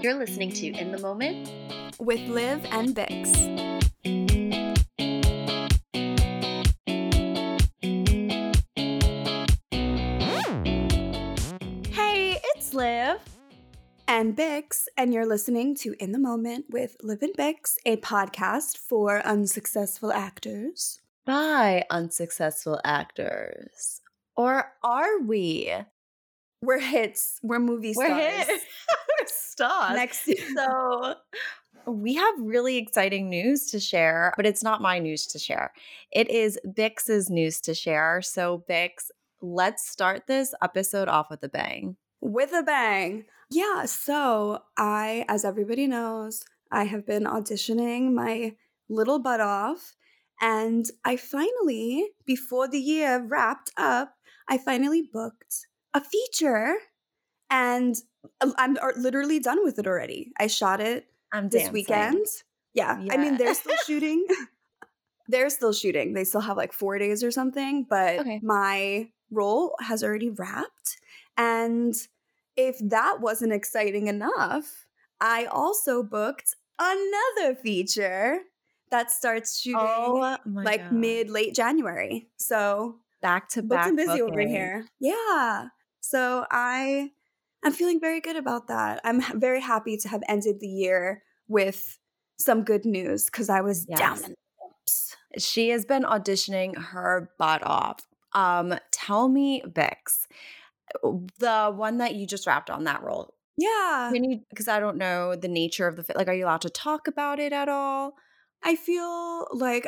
You're listening to In the Moment with Liv and Bix. Hey, it's Liv. And Bix, and you're listening to In the Moment with Liv and Bix, a podcast for unsuccessful actors. by unsuccessful actors. Or are we? We're hits. We're movie stars. We're hits. We're stars. Next. So we have really exciting news to share, but it's not my news to share. It is Bix's news to share. So Bix, let's start this episode off with a bang. With a bang. Yeah, so as everybody knows, I have been auditioning my little butt off. And I finally, before the year wrapped up, I finally booked a feature. And I'm literally done with it already. I shot it this weekend. Yeah. I mean, they're still shooting. They're still shooting. They still have like 4 days or something. But my role has already wrapped. And if that wasn't exciting enough, I also booked another feature that starts shooting late January. So back to booked back and busy booking. over here. Yeah. So I'm feeling very good about that. I'm very happy to have ended the year with some good news because I was down in the dumps. She has been auditioning her butt off. Tell me, Bix, the one that you just wrapped on that role. Yeah. Because I don't know the nature of the fit. Like, are you allowed to talk about it at all? I feel like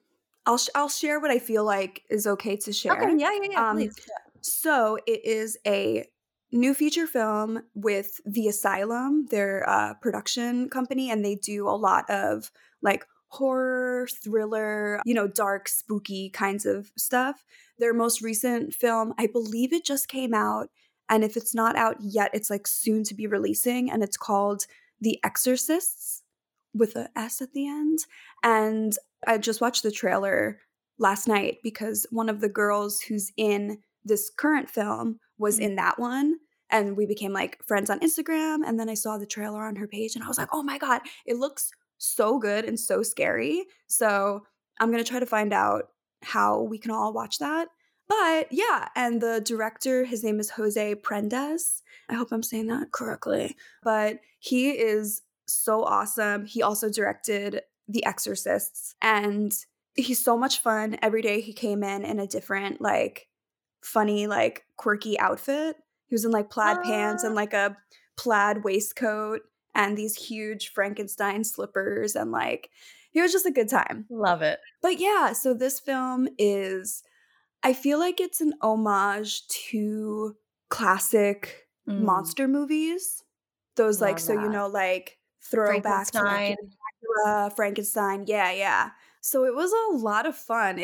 I'll share what I feel like is okay to share. Okay, yeah, please. So it is a new feature film with The Asylum, their production company, and they do a lot of like horror, thriller, dark, spooky kinds of stuff. Their most recent film, I believe it just came out, and if it's not out yet, it's like soon to be releasing, and it's called The Exorcists with an S at the end. And I just watched the trailer last night because one of the girls who's in this current film was in that one. And we became like friends on Instagram. And then I saw the trailer on her page and I was like, oh my God, it looks so good and so scary. So I'm going to try to find out how we can all watch that. But yeah, and the director, his name is Jose Prendes. I hope I'm saying that correctly. But he is so awesome. He also directed The Exorcists. And he's so much fun. Every day he came in a different, like, funny, like, quirky outfit. He was in, like, plaid pants and, like, a plaid waistcoat and these huge Frankenstein slippers. And, like, it was just a good time. Love it. But yeah, so this film is, I feel like it's an homage to classic monster movies. Those, like, so, like, throwback to like Dracula, Frankenstein. Yeah. So it was a lot of fun.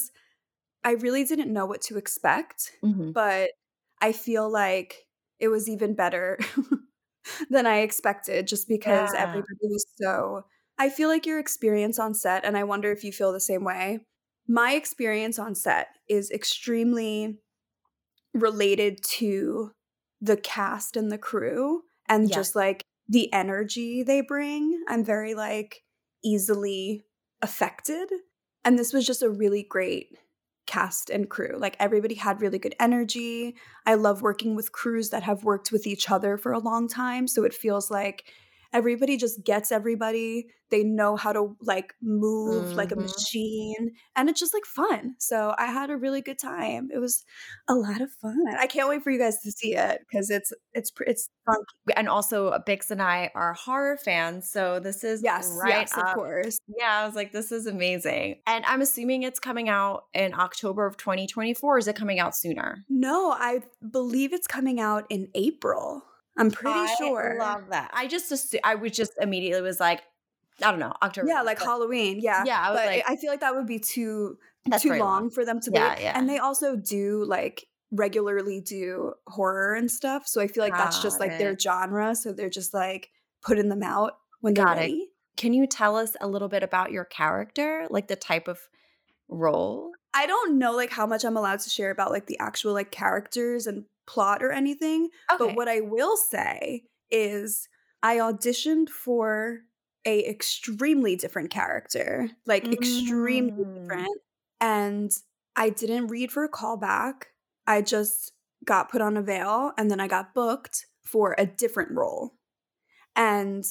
I really didn't know what to expect, but I feel like it was even better than I expected just because everybody was I feel like your experience on set, and I wonder if you feel the same way. My experience on set is extremely related to the cast and the crew and just like the energy they bring. I'm very like easily affected. And this was just a really great cast and crew. Like everybody had really good energy. I love working with crews that have worked with each other for a long time. So it feels like everybody just gets everybody. They know how to like move like a machine, and it's just like fun. So I had a really good time. It was a lot of fun. I can't wait for you guys to see it because it's fun. And also, Bix and I are horror fans, so this is yes, of course. Yeah, I was like, this is amazing. And I'm assuming it's coming out in October of 2024. Is it coming out sooner? No, I believe it's coming out in April. I'm pretty sure. I love that. I was just immediately was like, I don't know, October. Yeah, like Halloween. Yeah. Yeah, but I feel like that would be too long for them to wait. Yeah. And they also do like regularly do horror and stuff. So I feel like that's just like their genre. So they're just like putting them out when they're ready. Can you tell us a little bit about your character, like the type of role? I don't know like how much I'm allowed to share about like the actual like characters and plot or anything. Okay. But what I will say is I auditioned for a extremely different character, like extremely Mm. different, and I didn't read for a callback. I just got put on a veil and then I got booked for a different role. And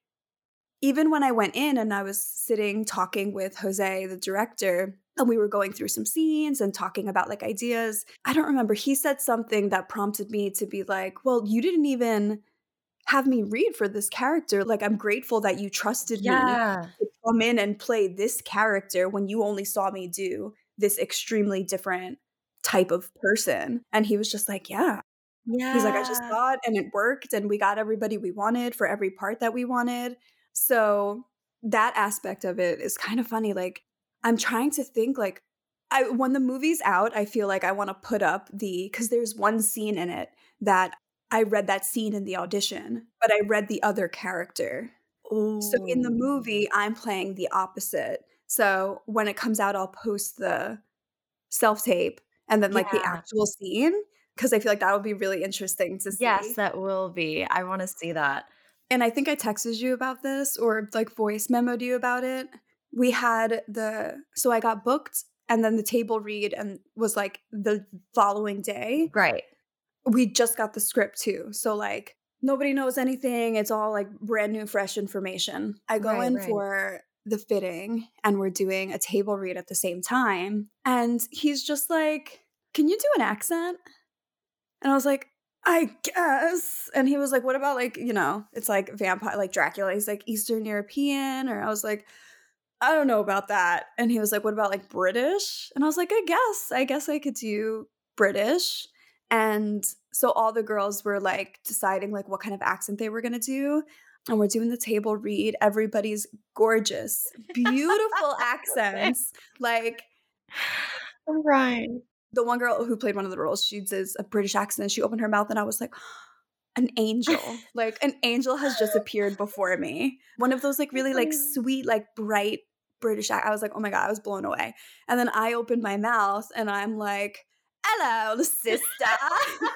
even when I went in and I was sitting talking with Jose, the director, and we were going through some scenes and talking about like ideas, I don't remember. He said something that prompted me to be like, well, you didn't even have me read for this character. Like, I'm grateful that you trusted me Yeah. to come in and play this character when you only saw me do this extremely different type of person. And he was just like, yeah. He's like, I just Yeah. saw it and it worked and we got everybody we wanted for every part that we wanted. So that aspect of it is kind of funny. Like, I'm trying to think like when the movie's out, I feel like I want to put up because there's one scene in it that I read that scene in the audition, but I read the other character. So in the Ooh. movie, I'm playing the opposite. So when it comes out, I'll post the self tape and then like the Yeah. actual scene because I feel like that would be really interesting to Yes, see. that will be. I wanna see that. And I think I texted you about this or like voice memoed you about it. We had so I got booked and then the table read and was like the following day. Right. We just got the script too. So like nobody knows anything. It's all like brand new, fresh information. I go Right, in right. for the fitting and we're doing a table read at the same time. And he's just like, can you do an accent? And I was like, I guess. And he was like, what about like, it's like vampire, like Dracula. He's like Eastern European. Or I was like, I don't know about that. And he was like, what about like British? And I was like, I guess I could do British. And so all the girls were like deciding like what kind of accent they were going to do. And we're doing the table read. Everybody's gorgeous, beautiful accents. Like Right. the one girl who played one of the roles, she does a British accent and she opened her mouth and I was like, an angel. Like an angel has just appeared before me. One of those like really like sweet, like bright British I was like, "Oh my god," I was blown away. And then I opened my mouth and I'm like, "Hello, sister." And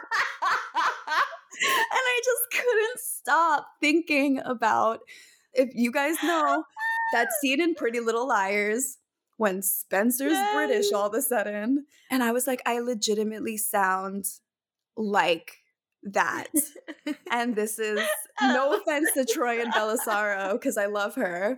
I just couldn't stop thinking about if you guys know that scene in Pretty Little Liars when Spencer's British Yes. all of a sudden. And I was like, I legitimately sound like that. And this is no offense to Troy and Bellisaro because I love her.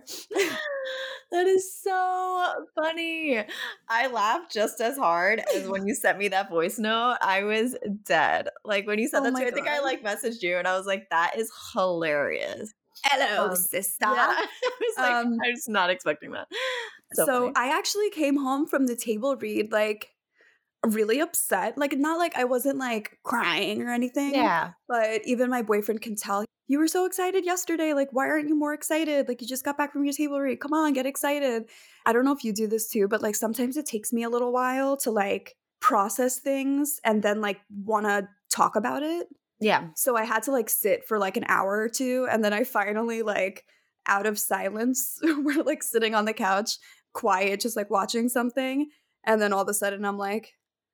That is so funny. I laughed just as hard as when you sent me that voice note. I was dead. Like, when you said Oh that to my me, I think I, god. like, messaged you, and I was like, "That is hilarious." Hello, sister. Yeah. I was like, Um, I was not expecting that. So so funny. I actually came home from the table read like really upset. Like not like I wasn't like crying or anything, Yeah. but even my boyfriend can tell you were so excited yesterday. Like why aren't you more excited? Like you just got back from your table read. Come on, get excited. I don't know if you do this too, but like sometimes it takes me a little while to like process things and then like want to talk about it. Yeah. So I had to like sit for like an hour or two and then I finally like out of silence we're like sitting on the couch quiet just like watching something and then all of a sudden I'm like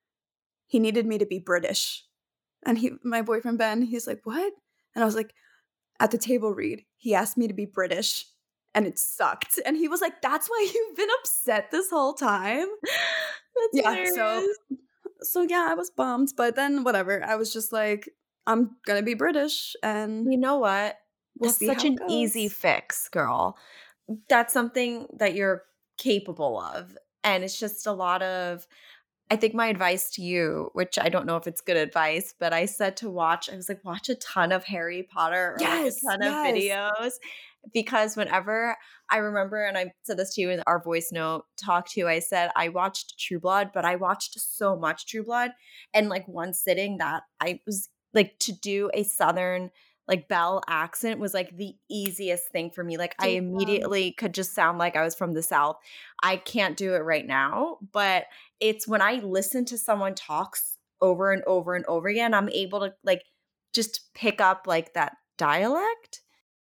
he needed me to be British. And my boyfriend Ben, he's like, "What?" And I was like, "At the table read, he asked me to be British and it sucked." And he was like, "That's why you've been upset this whole time?" That's Yeah, so hilarious. yeah, I was bummed, but then whatever. I was just like, I'm going to be British and You know what? we'll That's see such how it an easy goes. fix, girl. That's something that you're capable of, and it's just a lot of I think my advice to you, which I don't know if it's good advice, but I said to I was like, watch a ton of Harry Potter or like a Yes, ton of yes. videos because whenever I remember, and I said this to you in our voice note talk to you, I said I watched True Blood, but I watched so much True Blood and like one sitting that I was like to do a Southern like Belle accent was like the easiest thing for me. Like I Damn. immediately could just sound like I was from the South. I can't do it right now, but it's when I listen to someone talks over and over and over again, I'm able to like just pick up like that dialect.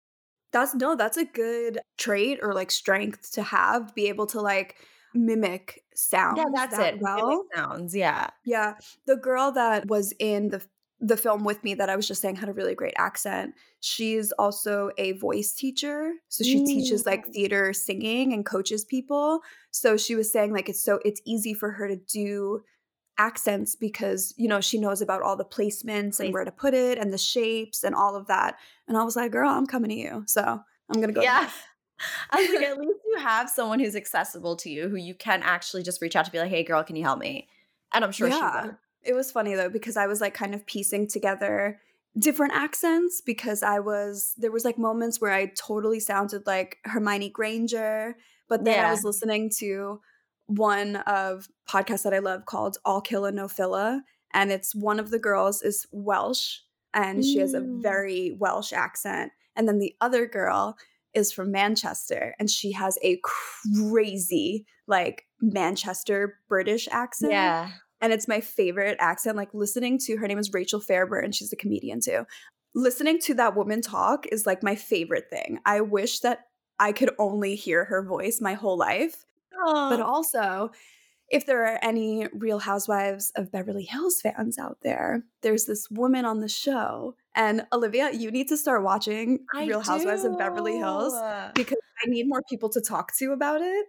That's a good trait or like strength to have, be able to like mimic Yeah, sounds that's that it. Mimic well. sounds, yeah. Yeah, the girl that was in the film with me that I was just saying had a really great accent. She's also a voice teacher. So she teaches like Mm. theater singing and coaches people. So she was saying like it's easy for her to do accents because, you know, she knows about all the placements and Please. where to put it and the shapes and all of that. And I was like, girl, I'm coming to you. So I'm going to go to Yeah. her. I was like, at least you have someone who's accessible to you, who you can actually just reach out to be like, "Hey, girl, can you help me?" And I'm sure she Yeah. would. It was funny though, because I was like kind of piecing together different accents because there was like moments where I totally sounded like Hermione Granger, but then I Yeah. was listening to one of podcasts that I love called All Killa No Filla, and it's one of the girls is Welsh and she has a Mm. very Welsh accent, and then the other girl is from Manchester and she has a crazy like Manchester British accent, Yeah. and it's my favorite accent. Like listening to her name is Rachel Fairburn. She's a comedian too. Listening to that woman talk is like my favorite thing. I wish that I could only hear her voice my whole life. But Aw. also, if there are any Real Housewives of Beverly Hills fans out there, there's this woman on the show. And Olivia, you need to start watching I Real Housewives of Beverly Hills do. because I need more people to talk to about it.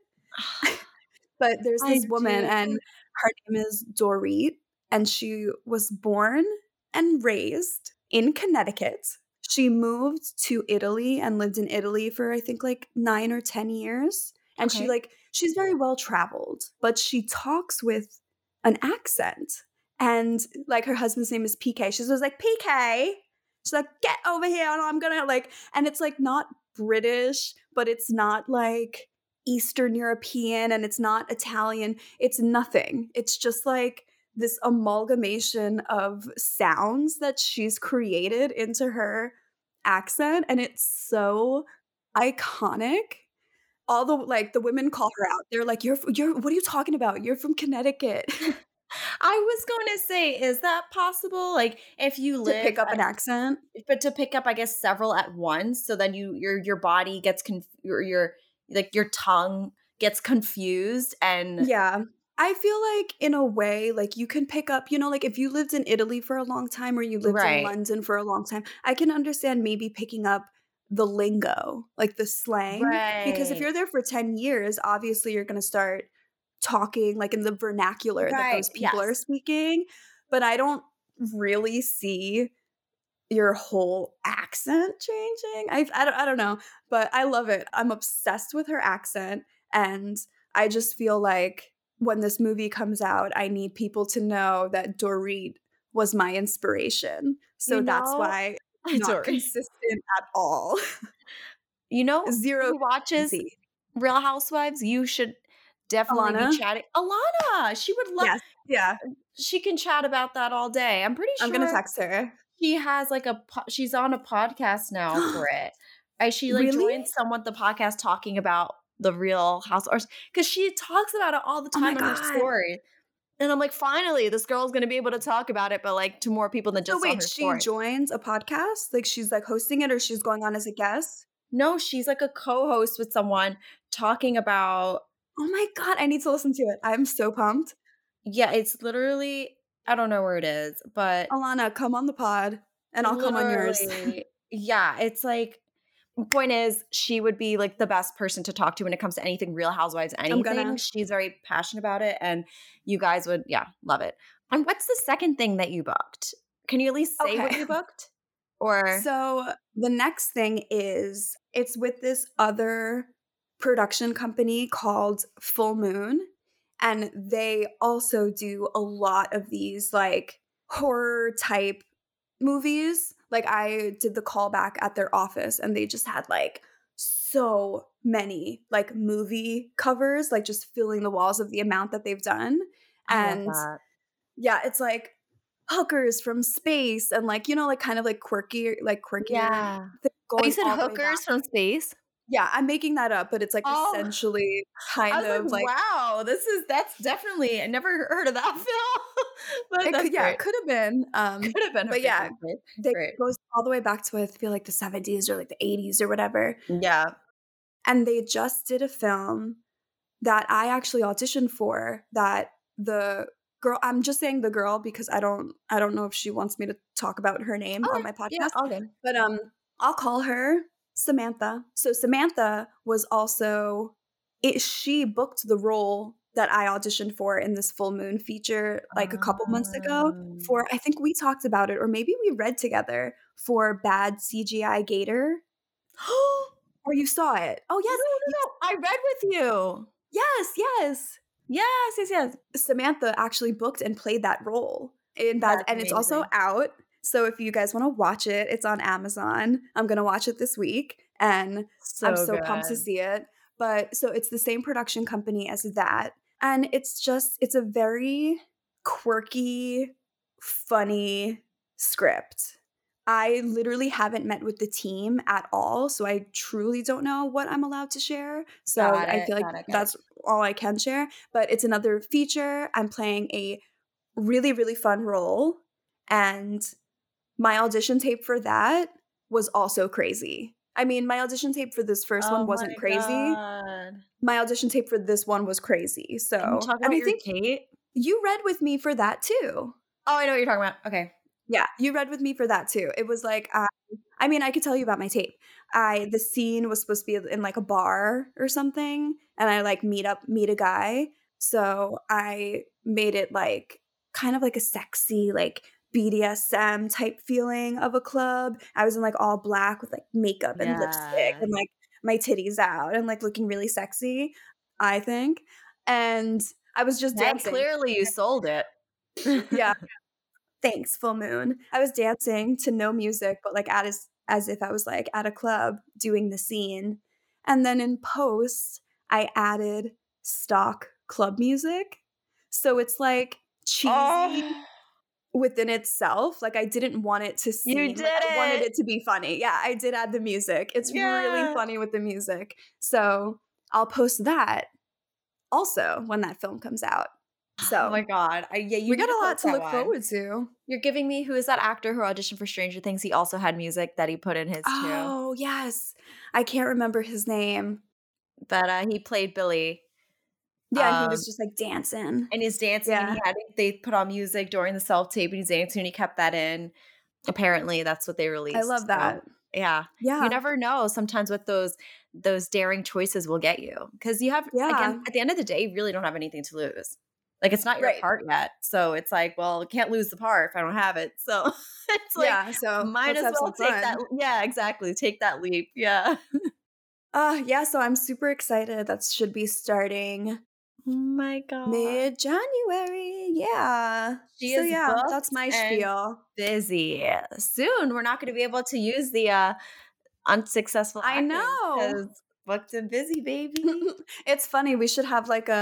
But there's I this woman, do. and her name is Dorit, and she was born and raised in Connecticut. She moved to Italy and lived in Italy for I think like 9 or 10 years. And Okay. she's very well traveled, but she talks with an accent. And like her husband's name is PK. She's always like, PK. She's like, get over here and I'm gonna like, and it's like not British, but it's not like Eastern European and it's not Italian. It's nothing. It's just like this amalgamation of sounds that she's created into her accent. And it's so iconic. All the like the women call her out. They're like, you're what are you talking about? You're from Connecticut. I was going to say, is that possible? Like, if you To live pick up an accent. but to pick up, I guess, several at once, so then your body gets your like your tongue gets confused and Yeah. I feel like in a way, like you can pick up, you know, like if you lived in Italy for a long time or you lived in right, London for a long time, I can understand maybe picking up the lingo, like the slang. Because if right, you're there for 10 years, obviously you're going to start talking like in the vernacular that right, those people are yes. speaking. But I don't really see your whole accent changing. I don't know, but I love it. I'm obsessed with her accent, and I just feel like when this movie comes out, I need people to know that Dorit was my inspiration. You So that's know, why it's not sorry. consistent at all. You know Zero who watches consistency. Real Housewives? You should definitely be Alana? chatting. Alana, she would love. Yes. Yeah. She can chat about that all day. I'm pretty I'm gonna sure text her. she has like she's on a podcast now for it. She like Really? joined someone the podcast talking about the Real House or because she talks about it all the Oh my time on her god. story. And I'm like, finally, this girl's gonna be able to talk about it, but like to more people than So just on wait, her she story. joins a podcast? Like she's like hosting it or she's going on as a guest? No, she's like a co-host with someone talking about Oh my god, I need to listen to it. I'm so pumped. yeah, it's literally I don't know where it is, but Alana, come on the pod, and I'll come on yours. literally, yeah, it's like point is she would be like the best person to talk to when it comes to anything Real Housewives, I'm anything. gonna. She's very passionate about it and you guys would, yeah, love it. And what's the second thing that you booked? Can you at least say what Okay. you booked? Or So the next thing is it's with this other production company called Full Moon, and they also do a lot of these like horror type movies. Like I did the callback at their office and they just had like so many like movie covers, like just filling the walls of the amount that they've done. I love And that. yeah, it's like hookers from space and like, you know, like kind of like quirkier Yeah. thing Oh, you going said all the way back. hookers from space? Yeah, I'm making that up, but it's like Oh, essentially I kind was like, of like wow, that's definitely I never heard of that film. But it that's could, yeah, great. it could have been. Could have been But hookers yeah, from space. they Great. goes all the way back to I feel like the 70s or like the 80s or whatever. Yeah. And they just did a film that I actually auditioned for that the girl, I'm just saying the girl because I don't know if she wants me to talk about her name on Okay. my Yeah, podcast, all good. but, I'll call her Samantha. So Samantha was also she booked the role that I auditioned for in this Full Moon feature, like, a couple months ago Um, for I think we talked about it or maybe we read together for Bad CGI Gator, or you saw it. Oh, No, yes. no, no. I read with you. Yes, yes. Yes, yes, yes. Samantha actually booked and played that role in Bad That's and it's also amazing. out, so if you guys wanna watch it, it's on Amazon. I'm gonna watch it this week, and I'm So so pumped to good. see it, but so it's the same production company as that, and it's a very quirky, funny script. I literally haven't met with the team at all, so I truly don't know what I'm allowed to share, so Got I it, feel like got it, got it. that's all I can share, but it's another feature. I'm playing a really, really fun role, and my audition tape for that was also crazy. I mean, my audition tape for this first Oh one wasn't my crazy. god. My audition tape for this one was crazy, Can you so talk and about I your think date? you read with me for that too. Oh, I know what you're talking about. Okay. Yeah, you read with me for that too. It was like, I mean, I could tell you about my tape. The scene was supposed to be in like a bar or something, and I like meet a guy. So I made it like kind of like a sexy, like BDSM type feeling of a club. I was in like all black with like makeup and lipstick Yes. and like my titties out and like looking really sexy, I think. And I was just And dancing. clearly you sold it. Yeah. Thanks, full moon. I was dancing to no music, but, like, as if I was, like, at a club doing the scene, and then in post, I added stock club music, so it's, like, cheesy Oh, within itself, like, I didn't want it to you seem like did I wanted it. it to be funny. Yeah, I did add the music. It's really Yeah. funny with the music, so I'll post that also when that film comes out. Oh my So, god. Yeah, you we need got to a lot post to that look one. forward to. You're giving me who is that actor who auditioned for Stranger Things? He also had music that he put in his too. Oh, yes. I can't remember his name. But, he played Billy, Yeah, and he um, was just, like, dancing. and he's dancing, and Yeah, they put on music during the self-tape, and he's dancing, and he kept that in. Apparently, that's what they I released, love so, that. yeah. You Yeah, never know sometimes what those daring choices will get you because you have again, yeah. at the end of the day, you really don't have anything to lose. Like, it's not your Right. part yet, so it's like, well, I can't lose the part if I don't have it, so it's like, Yeah, so might let's as have well some take that. fun. Yeah, exactly, take that leap, yeah. Yeah, so I'm super excited. That should be starting Oh my god. mid-January, yeah. She So, is yeah, that's booked my and spiel. busy. Soon, we're not gonna be able to use the, unsuccessful I actors know. because booked and busy, baby. It's funny, we should have, like,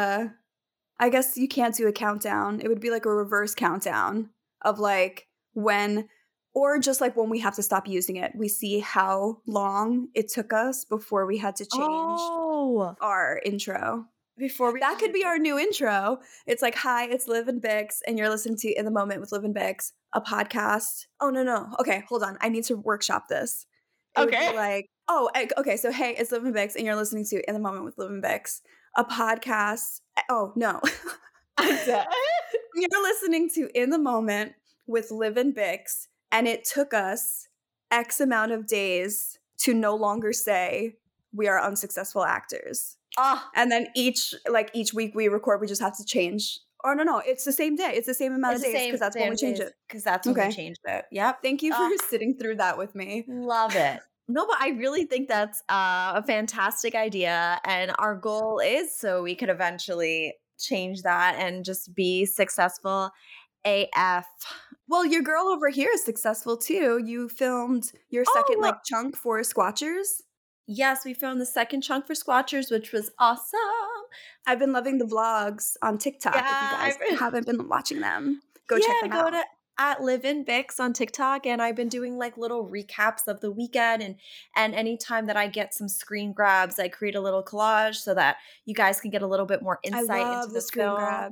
I guess you can't do a countdown. It would be like a reverse countdown of like when or just like when we have to stop using it. We see how long it took us before we had to change Oh, our intro. before we That could use be it. our new intro. It's like, "Hi, it's Liv and Bix, and you're listening to In the Moment with Liv and Bix, a podcast." Oh, no, no. Okay, hold on. I need to workshop this. It would be Okay. like, okay, so hey, it's Liv and Bix, and you're listening to In the Moment with Liv and Bix, a podcast. Oh, no. I'm dead. You're listening to In the Moment with Liv and Bix, and it took us X amount of days to no longer say we are unsuccessful actors. Ah, And then each week we record, we just have to change. Or no, it's the same day. It's the same amount it's of the days because that's when same we change days it. because that's when we Okay. changed it. Yep. Thank you for Ah, sitting through that with me. love it. No, but I really think that's, a fantastic idea, and our goal is so we could eventually change that and just be successful AF. Well, your girl over here is successful too. You filmed your second Oh, like chunk for Squatchers. yes, we found the second chunk for Squatchers, which was awesome. I've been loving the vlogs on TikTok. If you Yeah, guys haven't been watching them, go check yeah, them go out. to at Live in Bix on TikTok, and I've been doing like little recaps of the weekend, and anytime that I get some screen grabs, I create a little collage so that you guys can get a little bit more I insight into love the the screen film. grabs.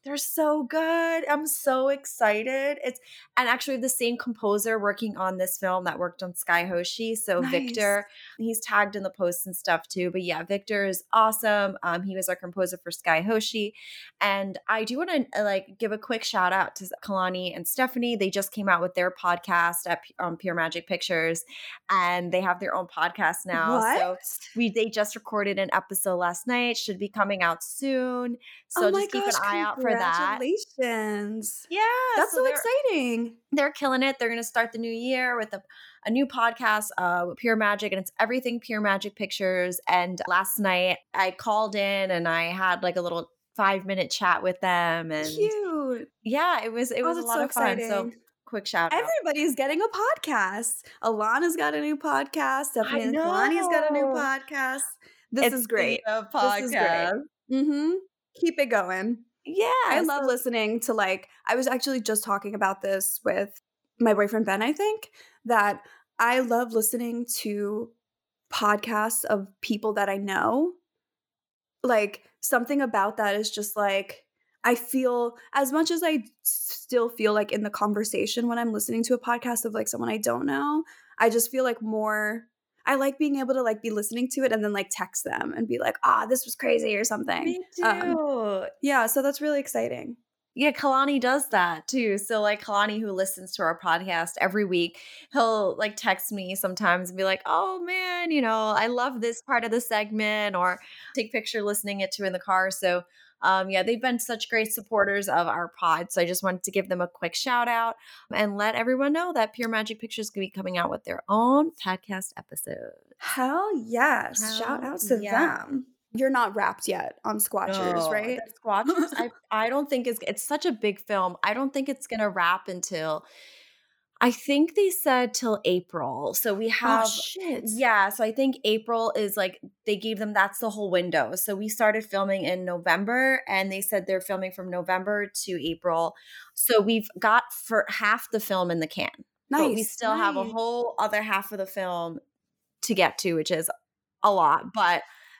They're so good. I'm so excited. And actually the same composer working on this film that worked on Sky Hoshi. So Nice. Victor, he's tagged in the posts and stuff too. But yeah, Victor is awesome. He was our composer for Sky Hoshi. And I do want to like give a quick shout out to Kalani and Stephanie. They just came out with their podcast at Pure Magic Pictures, and they have their own podcast now. What? So they just recorded an episode last night. Should be coming out soon. Oh So my just keep an gosh, eye out for that. congratulations. Yeah, That's so so they're exciting. they're killing it. They're going to start the new year with a new podcast with Pure Magic, and it's everything Pure Magic Pictures. And last night I called in and I had like a little 5-minute chat with them, and Cute. yeah, it was Oh, a that's lot so of fun. So exciting. quick shout out. Everybody's getting a podcast. Alana's got a new podcast. I Stephanie and Kalani's got a new know. podcast. This It's is great. the This is great. podcast. Mm-hmm. Keep it going. I Yeah. love So listening to like, I was actually just talking about this with my boyfriend Ben, I think, that I love listening to podcasts of people that I know. Like something about that is just like, I feel as much as I still feel like in the conversation when I'm listening to a podcast of like someone I don't know, I just feel like more, I like being able to like be listening to it and then like text them and be like, this was crazy or something. me too. Yeah, so that's really exciting. Yeah, Kalani does that too. So like Kalani, who listens to our podcast every week, he'll like text me sometimes and be like, "Oh man, I love this part of the segment," or take picture listening it to in the car. So yeah, they've been such great supporters of our pod. So I just wanted to give them a quick shout out and let everyone know that Pure Magic Pictures will be coming out with their own podcast episode. Hell yes. Shout out to them. You're not wrapped yet on Squatchers, No, right? the Squatchers, I don't think it's such a big film. I don't think it's gonna wrap until I think they said till April. So we Oh have shit. yeah, so I think April is like they gave them that's the whole window. So we started filming in November and they said they're filming from November to April. So we've got for half the film in the can. But we Nice. still have a Nice. whole other half of the film to get to, which is a lot. But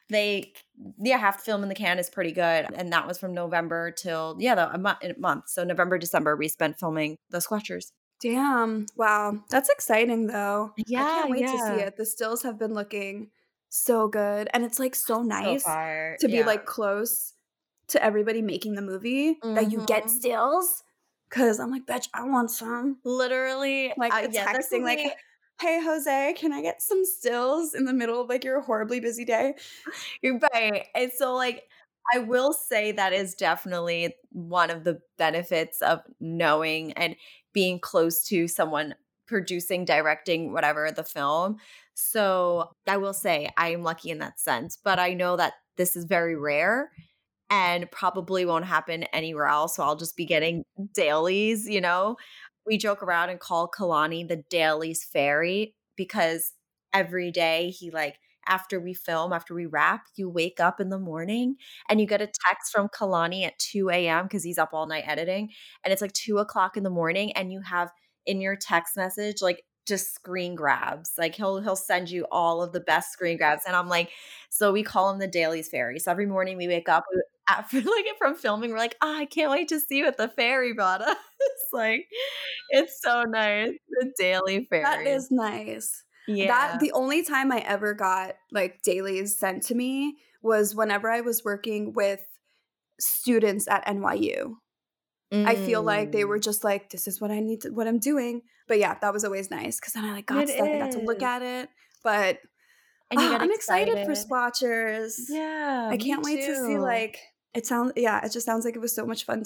half the film in the can is pretty good. And that was from November till a month. So November, December we spent filming the Squatchers. Damn. Wow. That's exciting though. I Yeah, can't wait to see yeah. it. The stills have been looking so good. And it's like so So nice far, to be yeah. like close to everybody making the movie that you get Mhm. stills. Cause I'm like, bitch, I want some. Literally, Like yeah, this will texting, like, be hey Jose, can I get some stills in the middle of like your horribly busy day? you're right. And so, like, I will say that is definitely one of the benefits of knowing and being close to someone producing, directing, whatever the film. So I will say I am lucky in that sense, but I know that this is very rare and probably won't happen anywhere else. So I'll just be getting dailies. We joke around and call Kalani the dailies fairy because every day he like after we film, after we wrap, you wake up in the morning and you get a text from Kalani at 2 a.m. because he's up all night editing. And it's like 2 o'clock in the morning, and you have in your text message like just screen grabs. Like he'll send you all of the best screen grabs. And I'm like, so we call him the dailies fairy. So every morning we wake up after like from filming, we're like, I can't wait to see what the fairy brought us. Like, it's so nice. The daily That fairy. is nice. Yeah. The only time I ever got like dailies sent to me was whenever I was working with students at NYU. I feel like they were just like, this is what I need to, what I'm doing. But yeah, that was always nice because then I like got It stuff. I got to look is. at it. But And you get I'm excited for excited. Swatchers. Yeah. I can't wait to see like it just sounds like it was so much fun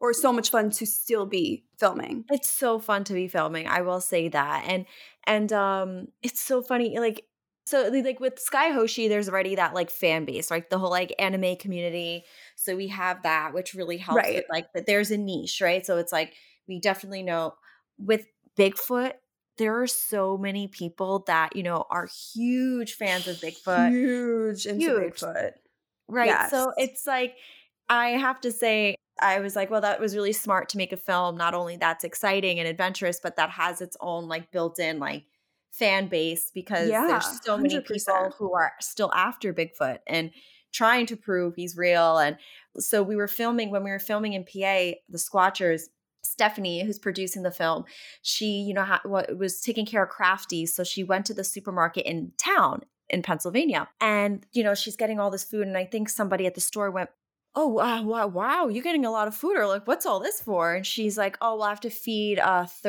to still be filming. It's so fun to be filming. I will say that. And it's so funny. So with Sky Hoshi, there's already that like fan base, right? The whole like anime community. So we have that, which really helps Right. with like that there's a niche, right? So it's like we definitely know with Bigfoot, there are so many people that, are huge fans of Bigfoot. Huge into Huge. Bigfoot. Right. Yes. So it's like, I have to say, I was like, well, that was really smart to make a film. Not only that's exciting and adventurous, but that has its own like built in like fan base because Yeah, there's so many 100%. people who are still after Bigfoot. And trying to prove he's real. And so when we were filming in PA, the Squatchers, Stephanie, who's producing the film, she, was taking care of Crafty. So she went to the supermarket in town in Pennsylvania, and, she's getting all this food. And I think somebody at the store went, "Oh, wow, you're getting a lot of food," or like, "What's all this for?" And she's like, "Oh, well, I have to feed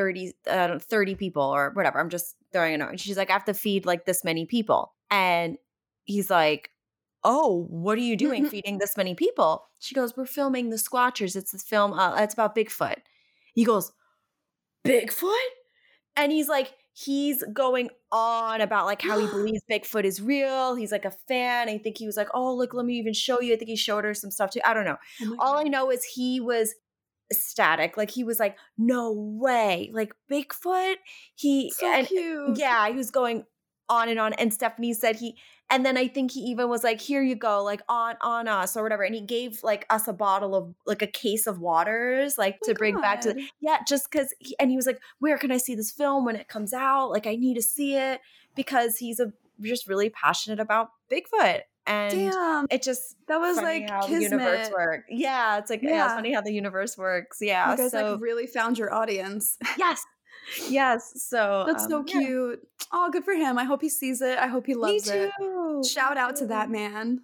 30 people," or whatever. I'm just throwing it out. And she's like, "I have to feed like this many people." And he's like, "Oh, what are you doing feeding this many people?" She goes, "We're filming The Squatchers. It's this film. It's about Bigfoot." He goes, "Bigfoot?" And he's going on about like how he believes Bigfoot is real. He's like a fan. I think he was like, "Oh, look, let me even show you." I think he showed her some stuff too. I don't know. Oh my All I God. know is he was ecstatic. Like he was like, "No way. Like Bigfoot?" So cute. Yeah, he was going on and on. And Stephanie said and then I think he even was like, "Here you go, like on us," or whatever. And he gave like us a bottle of like a case of waters, like Oh to bring my back to God. yeah, just because and he was like, "Where can I see this film when it comes out? Like I need to see it," because he's just really passionate about Bigfoot. And Damn. it just That was funny like how the universe kismet. works. Yeah, it's Yeah. funny how the universe works. You Yeah. guys like So really found your audience. yes. Yes. So That's so yeah. cute. Oh, good for him. I hope he sees it. I hope he Me loves it. too. Me Shout out to that too. man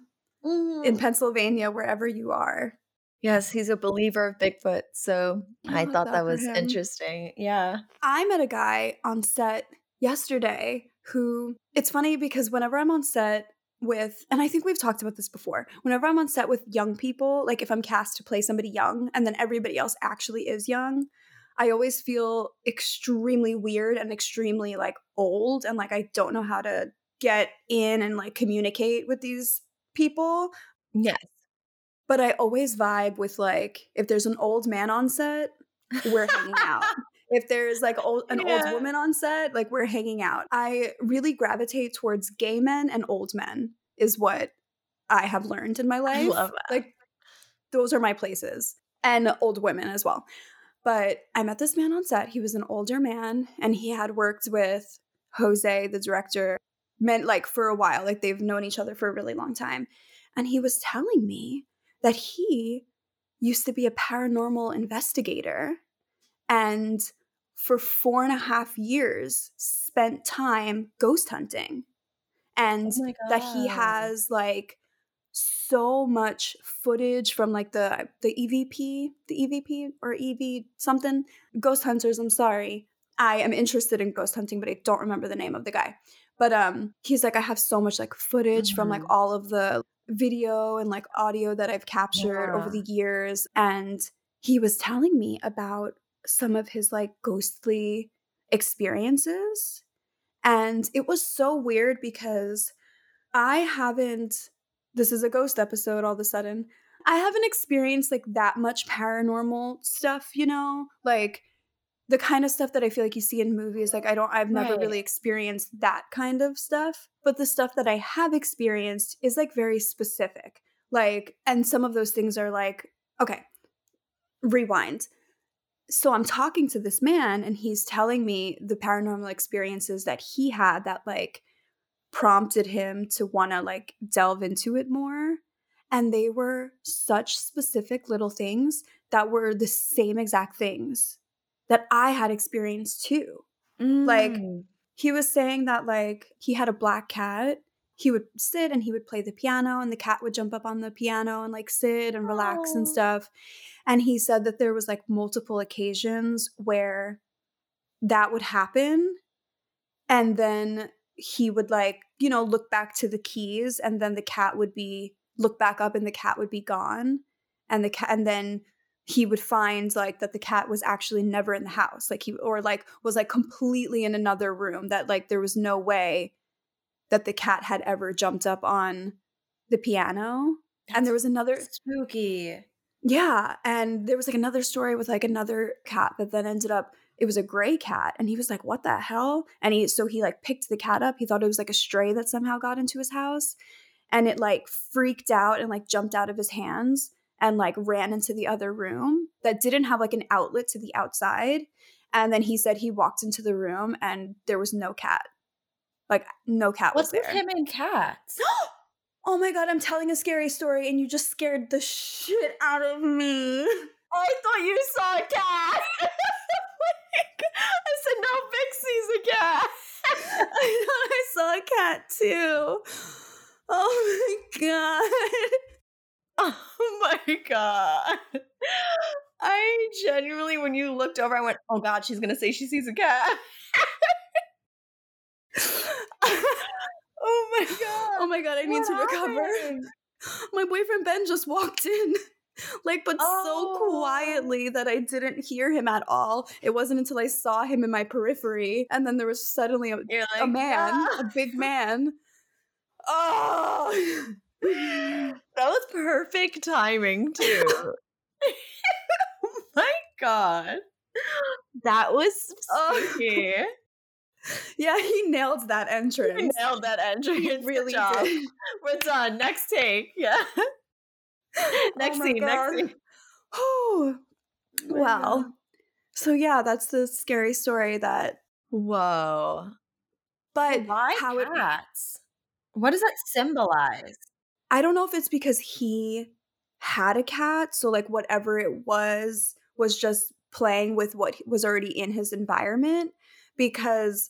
in Mhm. Pennsylvania, wherever you are. Yes, he's a believer of Bigfoot, so I I love thought that that for was him. interesting. Yeah. I met a guy on set yesterday who it's funny because whenever I'm on set with, and I think we've talked about this before, whenever I'm on set with young people, like if I'm cast to play somebody young and then everybody else actually is young, I always feel extremely weird and extremely like old and like I don't know how to get in and like communicate with these people. Yes. But I always vibe with like if there's an old man on set, we're hanging out. If there's like an old Yeah. woman on set, like we're hanging out. I really gravitate towards gay men and old men is what I have learned in my I love life. that. Like those are my places. And old women as well. But I met this man on set. He was an older man and he had worked with Jose, the director, meant like for a while. Like they've known each other for a really long time. And he was telling me that he used to be a paranormal investigator and for 4.5 years spent time ghost hunting Oh and my that he god. has like so much footage from like the EVP or EV something ghost hunters. I'm sorry, I am interested in ghost hunting, but I don't remember the name of the guy. But he's like, I have so much like footage from like Mhm. all of the video and like audio that I've captured over Yeah. the years, and he was telling me about some of his like ghostly experiences, and it was so weird because I haven't this is a ghost episode all of a sudden. I haven't experienced like that much paranormal stuff, Like the kind of stuff that I feel like you see in movies. Like I've never Right. really experienced that kind of stuff. But the stuff that I have experienced is like very specific. Like, and some of those things are like, okay, rewind. So I'm talking to this man and he's telling me the paranormal experiences that he had that like prompted him to want to like delve into it more. And they were such specific little things that were the same exact things that I had experienced too. Like Mm. he was saying that like he had a black cat. He would sit and he would play the piano and the cat would jump up on the piano and like sit and relax and Oh. stuff. And he said that there was like multiple occasions where that would happen and then he would like, look back to the keys and then the cat would be look back up and the cat would be gone. And then he would find like that the cat was actually never in the house. Like he or like was like completely in another room that like there was no way that the cat had ever jumped up on the piano. And there That's was another spooky. yeah, and there was, like, another story with, like, another cat that then ended up it was a gray cat, and he was like, "What the hell?" And he, like, picked the cat up. He thought it was, like, a stray that somehow got into his house, and it, like, freaked out and, like, jumped out of his hands and, like, ran into the other room that didn't have, like, an outlet to the outside, and then he said he walked into the room and there was no cat. Like, no cat was What's with there. him and cats? Oh my God, I'm telling a scary story and you just scared the shit out of me. I thought you saw a cat. I said, no, Vic sees a cat. I thought I saw a cat too. Oh my God. Oh my God. I genuinely, when you looked over, I went, oh God, she's going to say she sees a cat. Oh my God. Oh my God, I need to recover. Happened? My boyfriend Ben just walked in. Like, but so Oh. quietly that I didn't hear him at all. It wasn't until I saw him in my periphery, and then there was suddenly You're a like, man, no. a big man. Oh, That was perfect timing, too. Oh my God. That was oh. spooky. Yeah, he nailed that You entrance. nailed that entrance. He Good really job. did. We're done. Next take. Yeah. Next Oh my scene. Next God. scene. Oh, Oh my God. well. So yeah, that's the scary story that. Whoa. But Why how it cats? What does that symbolize? I don't know if it's because he had a cat, so like whatever it was just playing with what was already in his environment. Because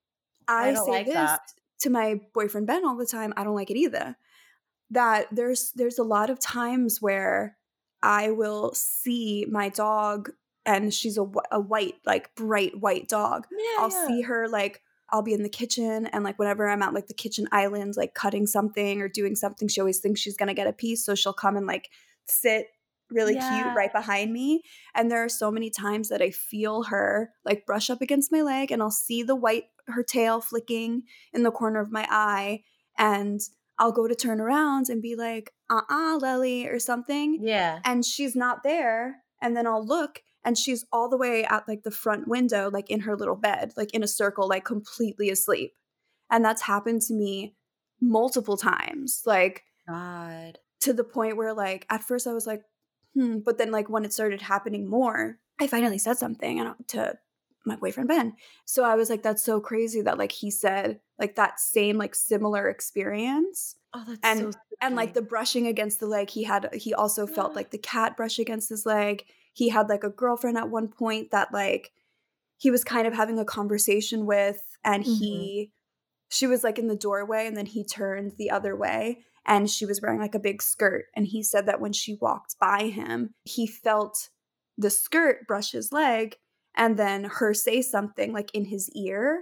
I I don't say like this that. to my boyfriend Ben all the time, I don't like it either. That there's a lot of times where I will see my dog and she's a white, like bright white dog. I'll Yeah. see her like I'll be in the kitchen and like whenever I'm at like the kitchen island, like cutting something or doing something, she always thinks she's gonna get a piece. So she'll come and like sit really cute Yeah. right behind me. And there are so many times that I feel her like brush up against my leg and I'll see her tail flicking in the corner of my eye. And I'll go to turn around and be like, Lily, or something. Yeah. And she's not there. And then I'll look and she's all the way at like the front window, like in her little bed, like in a circle, like completely asleep. And that's happened to me multiple times, like God. to the point where like at first I was like, but then like when it started happening more, I finally said something to my boyfriend Ben. So I was like, that's so crazy that like he said like that same like similar experience. Oh, that's And so and like spooky. the brushing against the leg, he also felt like the cat brush against his leg. He had like a girlfriend at one point that like he was kind of having a conversation with, and Mhm. she was like in the doorway and then he turned the other way and she was wearing like a big skirt, and he said that when she walked by him he felt the skirt brush his leg and then her say something like in his ear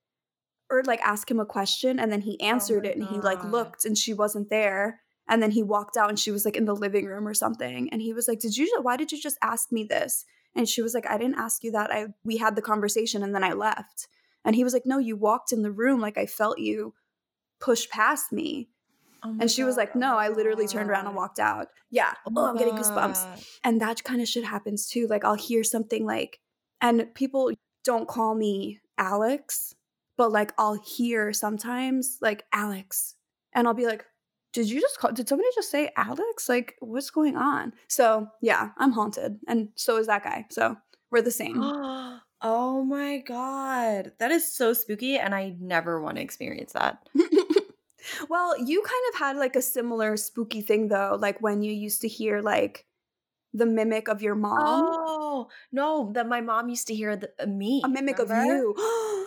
or like ask him a question, and then he Oh answered my it and he like God. looked and she wasn't there, and then he walked out and she was like in the living room or something, and he was like, why did you just ask me this? And she was like, I didn't ask you that, we had the conversation and then I left. And he was like, no, you walked in the room, like I felt you push past me. Oh my And she was God. like, Oh no, my I literally turned around and God. walked out. Yeah. Oh Oh, my I'm getting goosebumps. God. And that kind of shit happens too. Like I'll hear something like, and people don't call me Alex, but like I'll hear sometimes like Alex, and I'll be like, did somebody just say Alex? Like, what's going on? So yeah, I'm haunted. And so is that guy. So we're the same. Oh my God. That is so spooky, and I never want to experience that. Well, you kind of had like a similar spooky thing though, like when you used to hear like the mimic of your mom, Oh, no, that my mom used to hear a me, mimic of remember? you.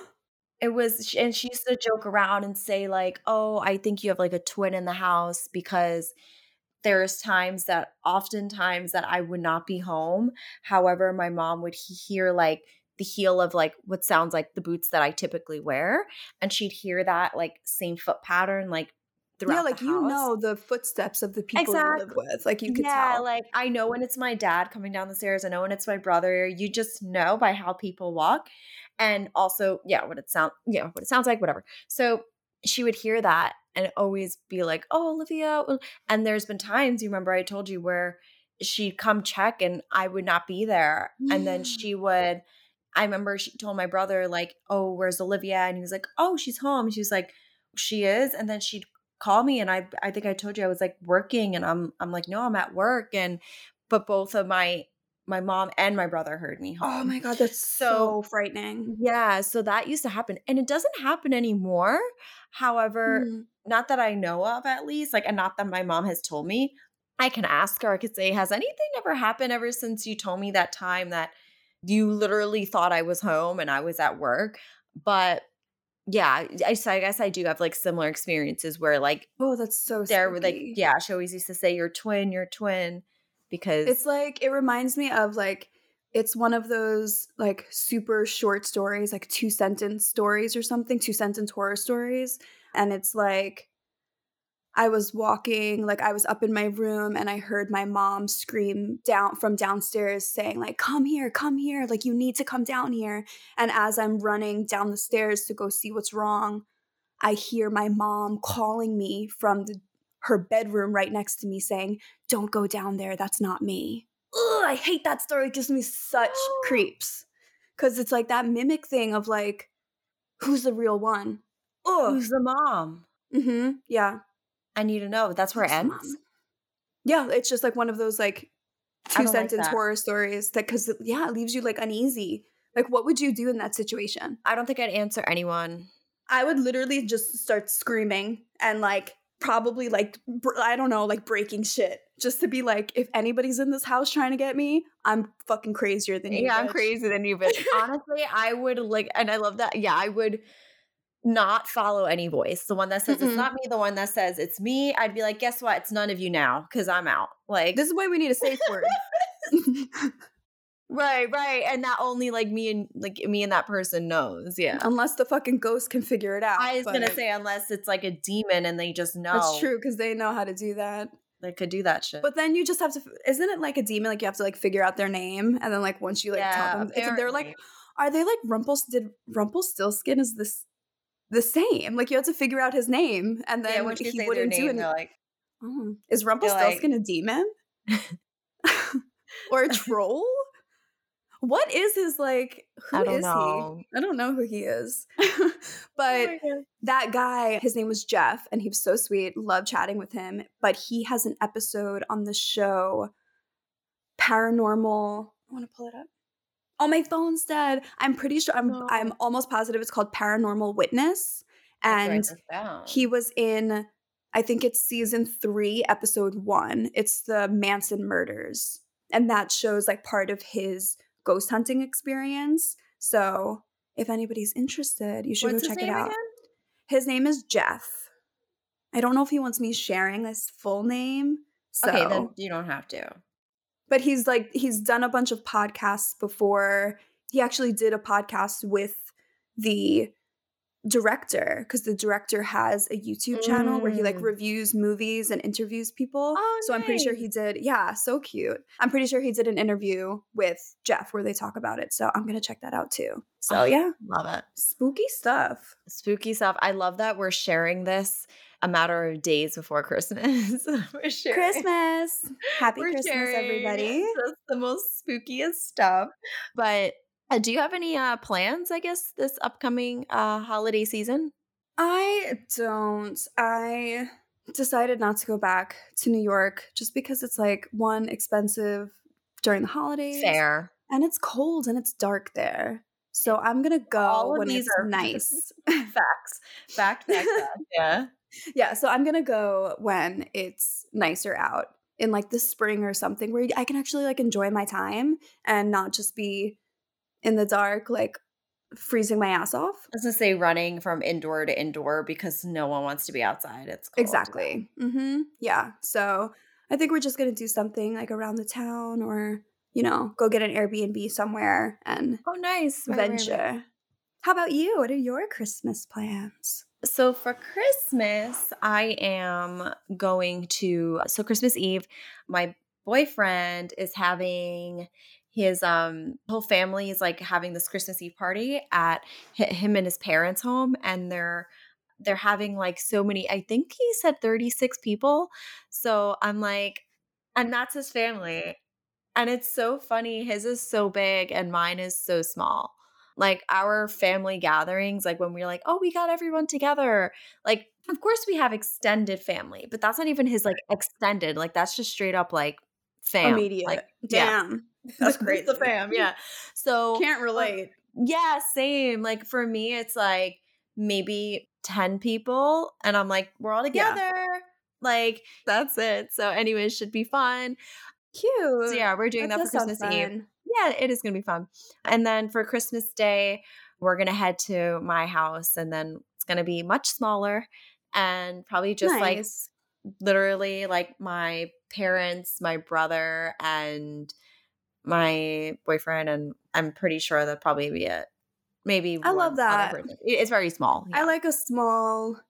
It was and she used to joke around and say like, "Oh, I think you have, like, a twin in the house," because there's oftentimes that I would not be home. However, my mom would hear, like, the heel of, like, what sounds like the boots that I typically wear, and she'd hear that, like, same foot pattern, like, Yeah, throughout the like you house. know the footsteps of the people you live Exactly. with, like you could Yeah, tell. like, I know when it's my dad coming down the stairs, I know when it's my brother, you just know by how people walk, and also, what it sounds like, whatever. So, she would hear that and always be like, "Oh, Olivia," and there's been times, you remember I told you, where she'd come check and I would not be there, and then I remember she told my brother, like, "Oh, where's Olivia?" And he was like, "Oh, she's home." She was like, "She is?" And then she'd call me, and I think I told you I was, like, working, and I'm like, "No, I'm at work," but both of my my mom and my brother heard me Oh home. my god, that's So so frightening. yeah, so that used to happen, and it doesn't happen anymore. However, Mhm. not that I know of at least, like, and not that my mom has told me. I can ask her, I could say, "Has anything ever happened ever since you told me that time that you literally thought I was home and I was at work?" But yeah, I guess I do have, like, similar experiences where, like, Oh, that's so there were, like spooky. yeah, she always used to say, you're twin," It's because like it reminds me of, like it's one of those, like, super short stories, like, two-sentence stories or something, two-sentence horror stories, and it's like I was walking, like, I was up in my room and I heard my mom scream down from downstairs saying, like, come here, like, you need to come down here." And as I'm running down the stairs to go see what's wrong, I hear my mom calling me from her bedroom right next to me saying, "Don't go down there, that's not me." Ugh, I hate that story, it gives me such creeps. 'Cause it's like that mimic thing of, like, who's the real one? Ugh. who's the mom? Mhm, yeah. I need to know. That's where it Who's the ends? mom? Yeah, it's just like one of those, like, I don't like two-sentence that. horror stories that 'cause yeah, it leaves you, like, uneasy. Like, what would you do in that situation? I don't think I'd answer anyone. I would literally just start screaming and, like, probably, like, I don't know, like, breaking shit just to be like, "If anybody's in this house trying to get me, I'm fucking crazier than you, Yeah, I'm bitch." crazy than you, but honestly, I would like and I love that yeah, I would not follow any voice. The one that says, "It's Mm-mm. not me," the one that says, "It's me," I'd be like, "Guess what? It's none of you now, because 'cause I'm out." Like This is why we need a safe word. Right, right, and that only, me and that person knows, yeah. Unless the fucking ghost can figure it out, I was gonna but say unless it's like a demon and they just that's know, true because they know how to do that. they could do that shit. But then you just have to isn't it like a demon, like, you have to, like, figure out their name, and then, like, once you, like, tell Yeah, them if they're like apparently. are they like Rumpelstiltskin is this the same? Like, you have to figure out his name, and Yeah, then once you he say their wouldn't do name, any they're like Oh. Is they're like Rumpelstiltskin a demon? Or a troll? What is his, like who I don't is he? know. I don't know who he is. Oh But my god. that guy, his name was Jeff, and he was so sweet, loved chatting with him, but he has an episode on the show Paranormal I wanna pull it up. Oh, my phone's dead. I'm pretty sure I'm No. almost positive it's called Paranormal Witness, I have to write and this down. he was in I think it's season 3, episode 1. It's the Manson murders, and that shows, like, part of his ghost hunting experience, so if anybody's interested, you should go What's his check it name out. again? His name is Jeff. I don't know if he wants me sharing his full name, Okay, then so you don't have to. but he's done a bunch of podcasts before. He actually did a podcast with the director because the director has a YouTube channel where he, like, Mm. reviews movies and interviews people. Oh, So I'm pretty sure nice. he did yeah, so cute. I'm pretty sure he did an interview with Jeff where they talk about it, so I'm gonna check that out too. So, Oh, yeah, love it. spooky stuff. Spooky stuff. I love that we're sharing this a matter of days before Christmas. We're sharing Christmas. Happy we're Christmas, sharing everybody. just the most spookiest stuff. But, do you have any, plans, I guess, this upcoming, holiday season? I don't. I decided not to go back to New York just because it's like one expensive during the holidays Fair. and it's cold and it's dark there. So I'm going to go All of when these it's are nice. facts. Fact, fact, fact. Yeah. Yeah, so I'm going to go when it's nicer out in like the spring or something where I can actually like enjoy my time and not just be in the dark like freezing my ass off. I was gonna say running from indoor to indoor because no one wants to be outside. It's cold. Exactly. Mhm. Yeah. So, I think we're just gonna do something, like, around the town or, go get an Airbnb somewhere and Oh, nice. Right, right, right. venture. How about you? What are your Christmas plans? So for Christmas, I am going to so Christmas Eve, my boyfriend is having his whole family is like having this Christmas Eve party at him and his parents' home, and they're having like so many, I think he said 36 people. So I'm like, and that's his family. And it's so funny. His is so big and mine is so small. Like our family gatherings, like when we're like, oh, we got everyone together. Like, of course we have extended family, but that's not even his like extended. Like that's just straight up like fam. Like, Immediate. yeah. Damn. That's This the crazy. fam, yeah. So, Can't relate. yeah, same. Like for me, it's like maybe 10 people, and I'm like, we're all Yeah. together. Like that's it. So, anyways, should be fun. So Cute. yeah, we're doing That that for does sound Christmas Eve. fun. Yeah, it is gonna be fun. And then for Christmas Day, we're gonna head to my house, and then it's gonna be much smaller and probably just like Nice. literally like my parents, my brother, and my boyfriend, and I'm pretty sure that'll probably be it. Maybe I love one other that. person. It's very small, I yeah. like a small,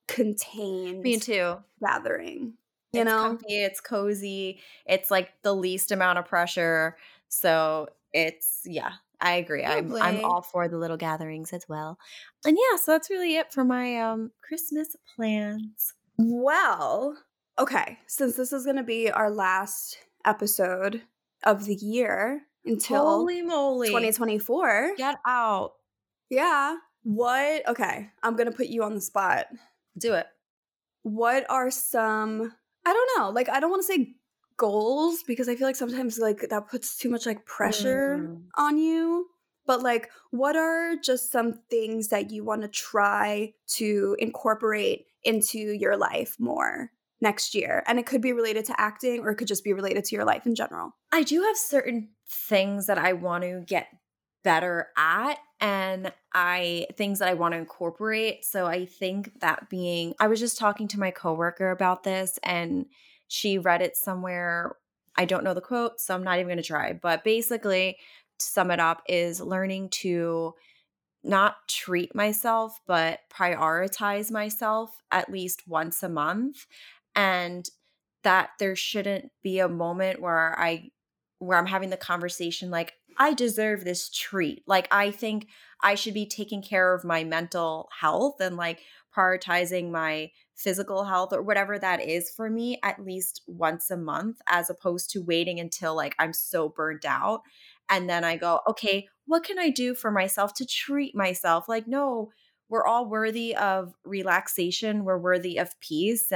Me contained too. gathering, you It's know? comfy, it's cozy, it's like the least amount of pressure. So it's yeah, I agree. I'm Lovely. all for the little gatherings as well. And yeah, so that's really it for my Christmas plans. Well, okay, since this is gonna be our last episode of the year until Holy moly. 2024, Get out. yeah, okay, I'm gonna put you on the spot. Do it. What are some I don't know, like, I don't wanna say goals because I feel like sometimes, like, that puts too much, like, pressure Mm. on you, but, like, what are just some things that you wanna try to incorporate into your life more next year? And it could be related to acting or it could just be related to your life in general. I do have certain things that I want to get better at, and I things that I want to incorporate. So I think that being I was just talking to my coworker about this, and she read it somewhere. I don't know the quote, so I'm not even going to try. But basically, to sum it up is learning to not treat myself, but prioritize myself at least once a month. And that there shouldn't be a moment where I'm having the conversation like, I deserve this treat. Like, I think I should be taking care of my mental health and like prioritizing my physical health or whatever that is for me at least once a month, as opposed to waiting until like I'm so burnt out and then I go, okay, what can I do for myself to treat myself? Like, no, we're all worthy of relaxation. We're worthy of peace.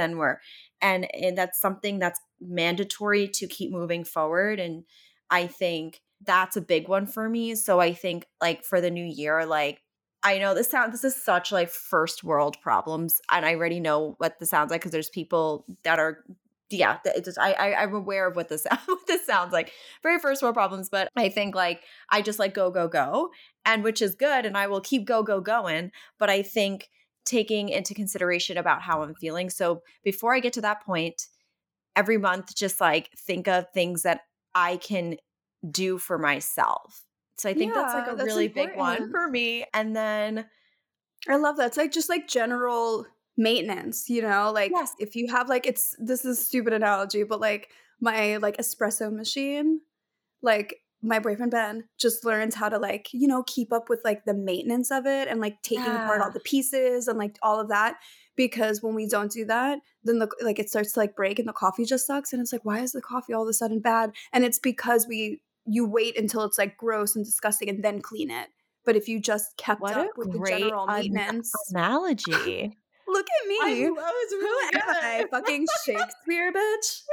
And that's something that's mandatory to keep moving forward. And I think that's a big one for me. So I think like for the new year, like I know this is such like first world problems. And I already know what this sounds like because there's people that are yeah, it just I'm aware of what this what this sounds like. Very first world problems, but I think like I just like go go go, and which is good, and I will keep go go going. But I think taking into consideration about how I'm feeling. So before I get to that point, every month just like think of things that I can do for myself. So I think that's like Yeah, a that's really big one important. for me. And then I love that. It's like just like general maintenance, you know? Like yes, if you have like it's this is a stupid analogy, but like my like espresso machine, like my boyfriend Ben just learns how to like, you know, keep up with like the maintenance of it and like taking apart all yeah. the pieces and like all of that because when we don't do that, then the like it starts to like break and the coffee just sucks and it's like why is the coffee all of a sudden bad? And it's because we you wait until it's like gross and disgusting and then clean it. But if you just kept What a up with the great general maintenance, analogy. look at me. That was Who really am I? good. Fucking Shakespeare, bitch.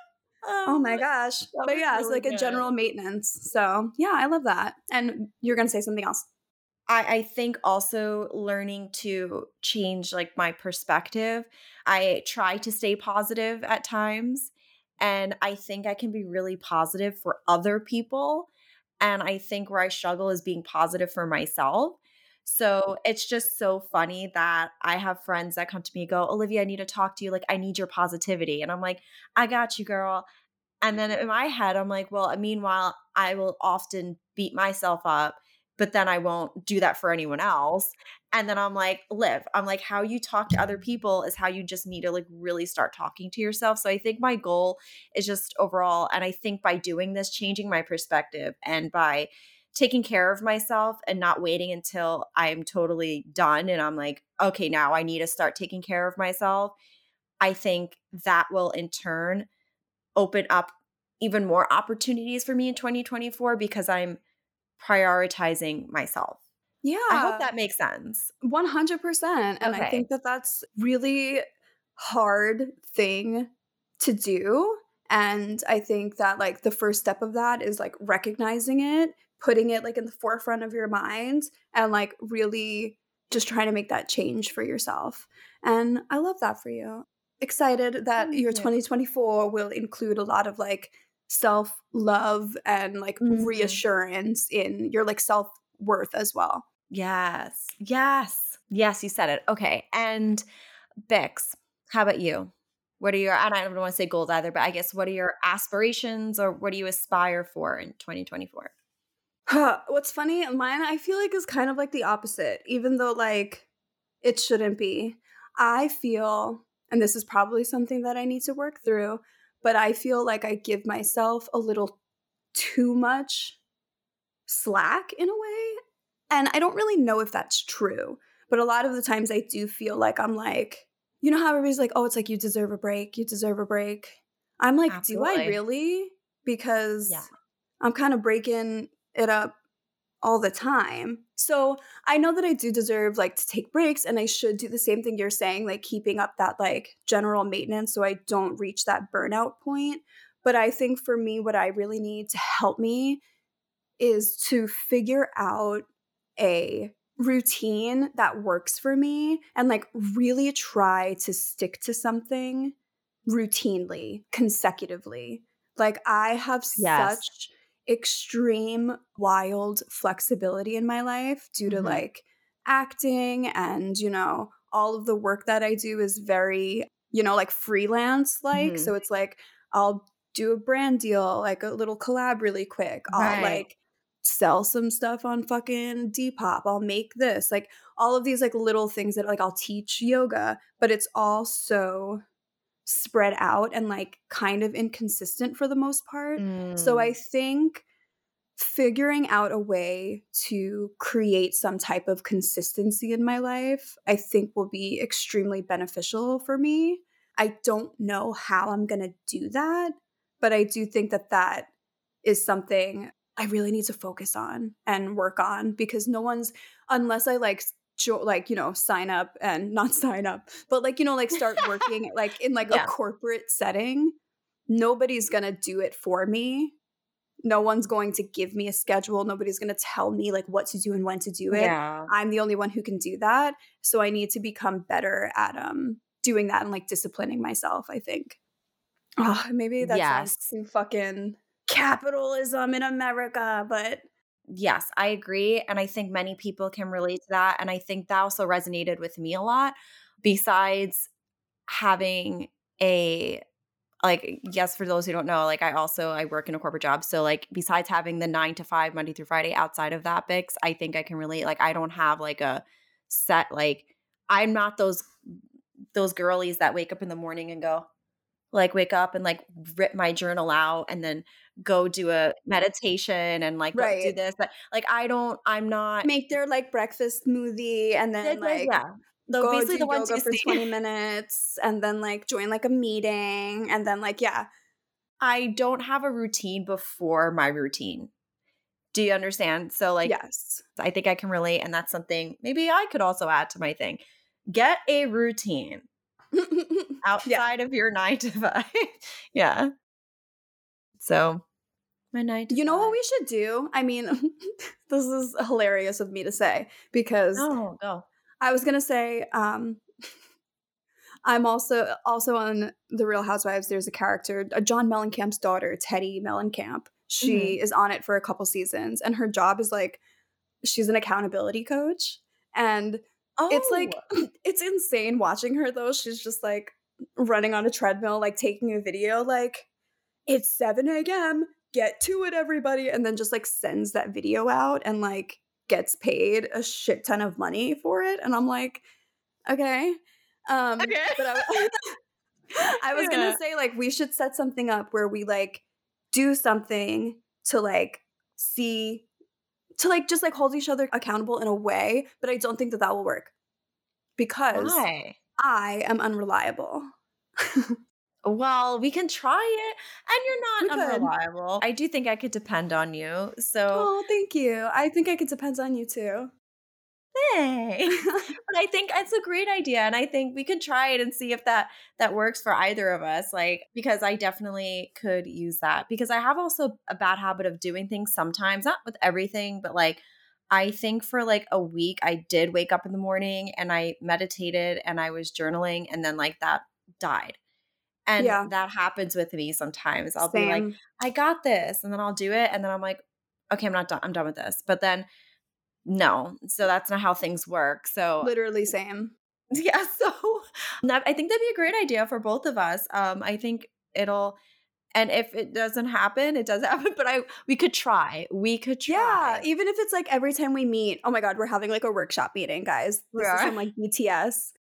Oh Um, my gosh. that But was yeah, it's really like a good. general maintenance. So yeah, I love that. And you're gonna say something else. I think also learning to change like my perspective. I try to stay positive at times, and I think I can be really positive for other people. And I think where I struggle is being positive for myself. So it's just so funny that I have friends that come to me and go, Olivia, I need to talk to you. Like, I need your positivity. And I'm like, I got you, girl. And then in my head, I'm like, well, meanwhile, I will often beat myself up, but then I won't do that for anyone else. And then I'm like, Liv, I'm like, how you talk to other people is how you just need to like really start talking to yourself. So I think my goal is just overall, and I think by doing this, changing my perspective and by taking care of myself and not waiting until I'm totally done and I'm like, okay, now I need to start taking care of myself. I think that will in turn open up even more opportunities for me in 2024 because I'm prioritizing myself. I hope Yeah, that makes sense. 100%. And I Okay. think that that's really hard thing to do. And I think that like the first step of that is like recognizing it, putting it like in the forefront of your mind, and like really just trying to make that change for yourself. And I love that for you. Excited that Thank your you. 2024 will include a lot of like self love and like Mhm. reassurance in your like self worth as well. Yes. Yes. Yes, you said it. Okay. And Bix, how about you? What are your, and I don't want to say goals either, but I guess what are your aspirations or what do you aspire for in 2024? What's funny, mine I feel like is kind of like the opposite, even though like it shouldn't be. I feel, and this is probably something that I need to work through, but I feel like I give myself a little too much slack in a way. And I don't really know if that's true, but a lot of the times I do feel like I'm like, you know how everybody's like, oh, it's like you deserve a break, you deserve a break. I'm like, do I Absolutely. really? Yeah. Because I'm kind of breaking it up all the time. So I know that I do deserve like to take breaks and I should do the same thing you're saying, like keeping up that like general maintenance so I don't reach that burnout point. But I think for me, what I really need to help me is to figure out a routine that works for me and like really try to stick to something routinely, consecutively. Like I have Yes. such extreme wild flexibility in my life due to Mhm. like acting and, you know, all of the work that I do is very, you know, like freelance like. Mhm. So it's like I'll do a brand deal, like a little collab really quick. I'll Right. like sell some stuff on fucking Depop. I'll make this. Like all of these like little things that like I'll teach yoga, but it's all so spread out and like kind of inconsistent for the most part. So I Mm. think figuring out a way to create some type of consistency in my life, I think will be extremely beneficial for me. I don't know how I'm going to do that, but I do think that that is something I really need to focus on and work on because no one's, unless I like like you know sign up and not sign up but like you know like start working like in like a Yeah. corporate setting, nobody's gonna do it for me. No one's going to give me a schedule. Nobody's going to tell me like what to do and when to do it. Yeah. I'm the only one who can do that. So I need to become better at doing that and like disciplining myself, I think. Oh, maybe that sounds Yes. too fucking capitalism in America, but Yes, I agree, and I think many people can relate to that, and I think that also resonated with me a lot. Besides having a like, yes, for those who don't know, like, I work in a corporate job, so, like, besides having the 9 to 5, Monday through Friday outside of that, Bix, I think I can relate, like, I don't have, like, a set, like I'm not those girlies that wake up in the morning and go like, wake up and, like, rip my journal out and then go do a meditation and, like, go do right. this, but, like, I'm not Make their like breakfast smoothie and then like yeah. So, go basically do the ones yoga you for see 20 minutes and then like join like a meeting and then like yeah. I don't have a routine before my routine. Do you understand? So, like, Yes. I think I can relate, and that's something maybe I could also add to my thing. Get a routine Yeah. outside of your 9 to 5. Yeah. So, my 9 to You know what 5. we should do? I mean, this is hilarious of me to say because No, go. I was gonna say, I'm also on The Real Housewives. There's a character, John Mellencamp's daughter, Teddy Mellencamp. Mhm. She is on it for a couple seasons, and her job is like she's an accountability coach, and it's like Oh. it's insane watching her though. She's just like running on a treadmill, like taking a video, like it's 7 a.m. Get to it, everybody. And then just like sends that video out and like gets paid a shit ton of money for it. And I'm like, okay. Okay. But I was gonna Yeah. say like we should set something up where we like do something to like see to like just like hold each other accountable in a way, but I don't think that that will work because Why? I am unreliable. Well, we can try it, and We you're not could. unreliable. I do think I could depend on you, so Oh, thank you. I think I could depend on you too. Hey. But I think it's a great idea. And I think we could try it and see if that works for either of us. Like, because I definitely could use that. Because I have also a bad habit of doing things sometimes, not with everything, but like I think for like a week I did wake up in the morning and I meditated and I was journaling and then like that died. And Yeah. that happens with me sometimes. I'll be like, Same. I got this. And then I'll do it. And then I'm like, okay, I'm not done. I'm done with this. But then no. So that's not how things work. So Literally same. yeah. So I think that'd be a great idea for both of us. I think it'll, and if it doesn't happen, it doesn't happen. But we could try. We could Yeah, try. even if it's like every time we meet, oh my God, we're having like a workshop meeting, guys. This is from like BTS.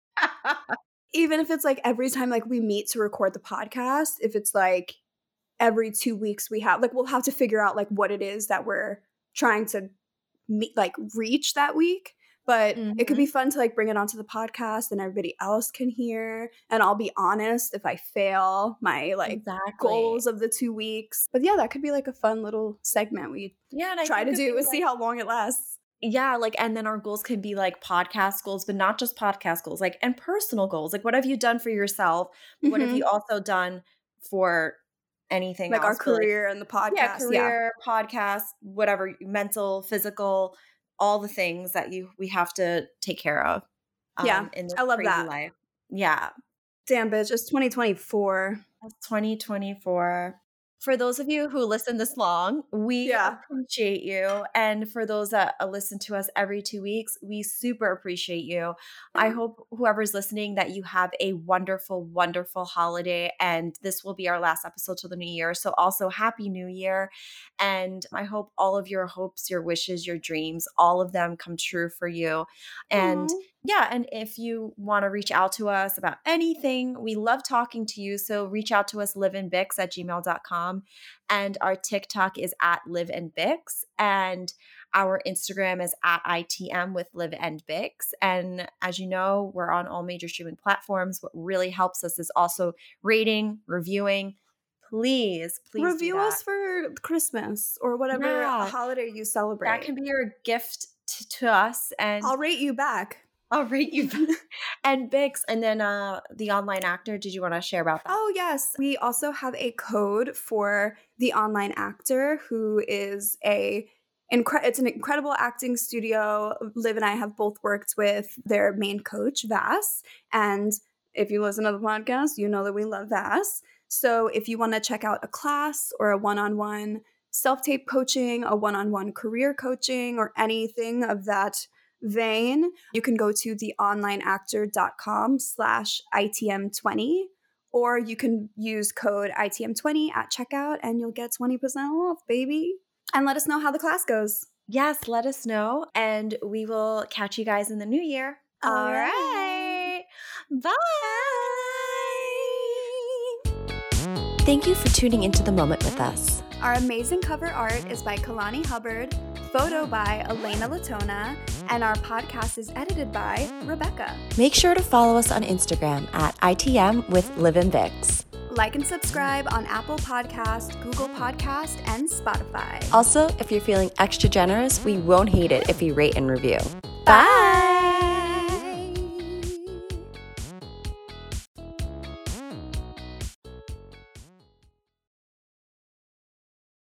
Even if it's like every time like we meet to record the podcast, if it's like every 2 weeks we'll have to figure out like what it is that we're trying to meet, like reach that week. But it could be fun to like bring it onto the podcast and everybody else can hear. And I'll be honest if I fail my like goals of the 2 weeks. But yeah, that could be like a fun little segment we try to do and see how long it lasts. Yeah, like, and then our goals could be like podcast goals, but not just podcast goals, like, and personal goals. Like, what have you done for yourself? What have you also done for anything like else? our career and the podcast? Yeah, career, podcast, whatever, mental, physical, all the things that we have to take care of. In this I love crazy that. life. Yeah. Damn, bitch, it's 2024. It's 2024. For those of you who listen this long, we appreciate you. And for those that listen to us every 2 weeks, we super appreciate you. I hope whoever's listening that you have a wonderful, wonderful holiday. And this will be our last episode till the new year. So also Happy New Year. And I hope all of your hopes, your wishes, your dreams, all of them come true for you. And yeah, and if you want to reach out to us about anything, we love talking to you. So reach out to us, liveandbix@gmail.com. And our TikTok is at liveandbix. And our Instagram is at ITM with liveandbix. And as you know, we're on all major streaming platforms. What really helps us is also rating, reviewing. Please review us for Christmas or whatever holiday you celebrate. That can be your gift to us. And I'll rate you back. And Bix, and then the Online Actor. Did you want to share about that? Oh, yes. We also have a code for the Online Actor, who is it's an incredible acting studio. Liv and I have both worked with their main coach, Vass. And if you listen to the podcast, you know that we love Vass. So if you want to check out a class or a one-on-one self-tape coaching, a one-on-one career coaching, or anything of that vein, you can go to theonlineactor.com/ITM20, or you can use code ITM20 at checkout and you'll get 20% off, baby. And let us know how the class goes. Yes, let us know. And we will catch you guys in the new year. All right. Bye. Thank you for tuning into The Moment with us. Our amazing cover art is by Kalani Hubbard, photo by Elena Latona, and our podcast is edited by Rebecca. Make sure to follow us on Instagram at ITM with Liv and Bix. Like and subscribe on Apple Podcast, Google Podcast, and Spotify. Also, if you're feeling extra generous, we won't hate it if you rate and review. Bye!